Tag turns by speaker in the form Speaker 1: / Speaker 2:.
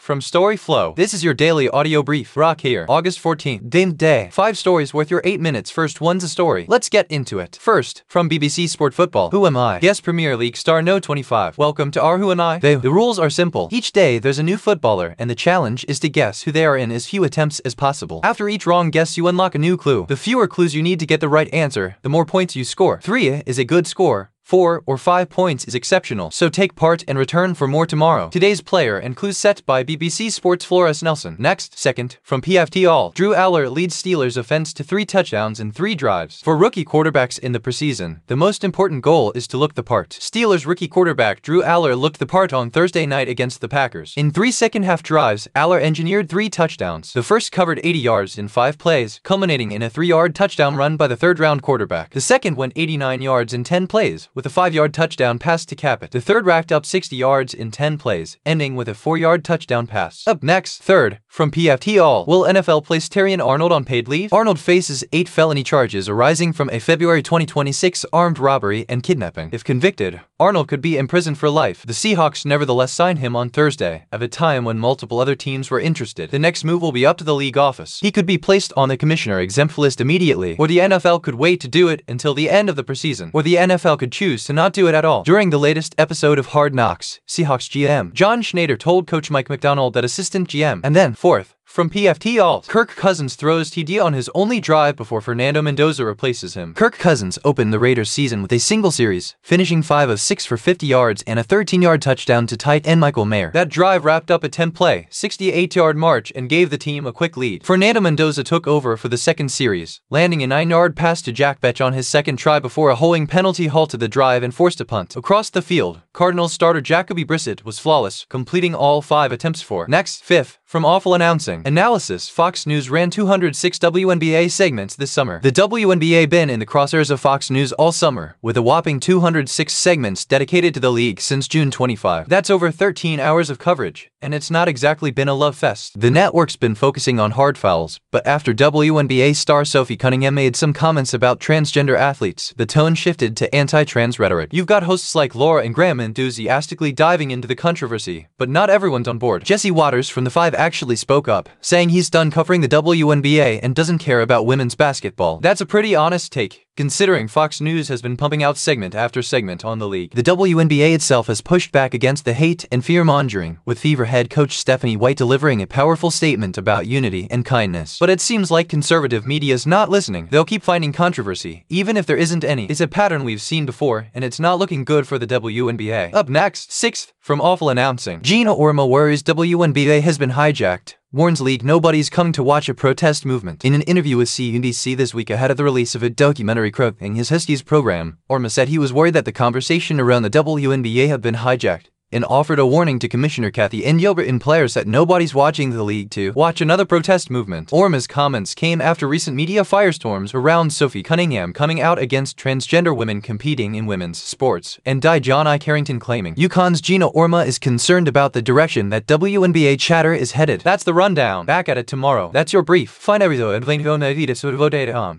Speaker 1: From Story Flow, this is your daily audio brief. Rock here. August 14th. Day. 5 stories worth your 8 minutes. First one's a story. Let's get into it. First, from BBC Sport Football. Who am I? Guess Premier League star No 25. Welcome to our Who and I. The rules are simple. Each day, there's a new footballer, and the challenge is to guess who they are in as few attempts as possible. After each wrong guess, you unlock a new clue. The fewer clues you need to get the right answer, the more points you score. 3 is a good score. 4 or 5 points is exceptional, so take part and return for more tomorrow. Today's player and clues set by BBC Sports' Flores Nelson. Next, second, from PFT All. Drew Aller leads Steelers' offense to 3 touchdowns and 3 drives. For rookie quarterbacks in the preseason, the most important goal is to look the part. Steelers rookie quarterback Drew Aller looked the part on Thursday night against the Packers. In 3 second-half drives, Aller engineered 3 touchdowns. The first covered 80 yards in 5 plays, culminating in a 3-yard touchdown run by the third-round quarterback. The second went 89 yards in 10 plays, with a 5-yard touchdown pass to cap it. The third racked up 60 yards in 10 plays, ending with a 4-yard touchdown pass. Up next, third, from PFT All. Will NFL place Terrion Arnold on paid leave? Arnold faces 8 felony charges arising from a February 2026 armed robbery and kidnapping. If convicted, Arnold could be imprisoned for life. The Seahawks nevertheless signed him on Thursday, at a time when multiple other teams were interested. The next move will be up to the league office. He could be placed on the commissioner exempt list immediately, or the NFL could wait to do it until the end of the preseason, or the NFL could choose to not do it at all. During the latest episode of Hard Knocks, Seahawks GM John Schneider told coach Mike McDonald that assistant GM. And then, fourth, from PFT Alt. Kirk Cousins throws TD on his only drive before Fernando Mendoza replaces him. Kirk Cousins opened the Raiders season with a single series, finishing 5 of 6 for 50 yards and a 13-yard touchdown to tight end Michael Mayer. That drive wrapped up a 10-play, 68-yard march and gave the team a quick lead. Fernando Mendoza took over for the second series, landing a 9-yard pass to Jack Betch on his second try before a holding penalty halted the drive and forced a punt. Across the field, Cardinals starter Jacoby Brissett was flawless, completing all 5 attempts for. Next, fifth, from Awful Announcing. Analysis. Fox News ran 206 WNBA segments this summer. The WNBA been in the crosshairs of Fox News all summer, with a whopping 206 segments dedicated to the league since June 25. That's over 13 hours of coverage, and it's not exactly been a love fest. The network's been focusing on hard fouls, but after WNBA star Sophie Cunningham made some comments about transgender athletes, the tone shifted to anti-trans rhetoric. You've got hosts like Laura and Graham enthusiastically diving into the controversy, but not everyone's on board. Jesse Waters from The 5 actually spoke up, saying he's done covering the WNBA and doesn't care about women's basketball. That's a pretty honest take, considering Fox News has been pumping out segment after segment on the league. The WNBA itself has pushed back against the hate and fear-mongering, with Fever head coach Stephanie White delivering a powerful statement about unity and kindness. But it seems like conservative media's not listening. They'll keep finding controversy, even if there isn't any. It's a pattern we've seen before, and it's not looking good for the WNBA. Up next, sixth, from Awful Announcing. Gina Orma worries WNBA has been hijacked. Warns league nobody's coming to watch a protest movement. In an interview with CNBC this week ahead of the release of a documentary cropping his Huskies program, Orma said he was worried that the conversation around the WNBA had been hijacked, and offered a warning to Commissioner Kathy N. Gilbert and players that nobody's watching the league to watch another protest movement. Orma's comments came after recent media firestorms around Sophie Cunningham coming out against transgender women competing in women's sports, and John I. Carrington claiming UConn's Gina Orma is concerned about the direction that WNBA chatter is headed. That's the rundown. Back at it tomorrow. That's your brief. Find everything at blinkonavida.com.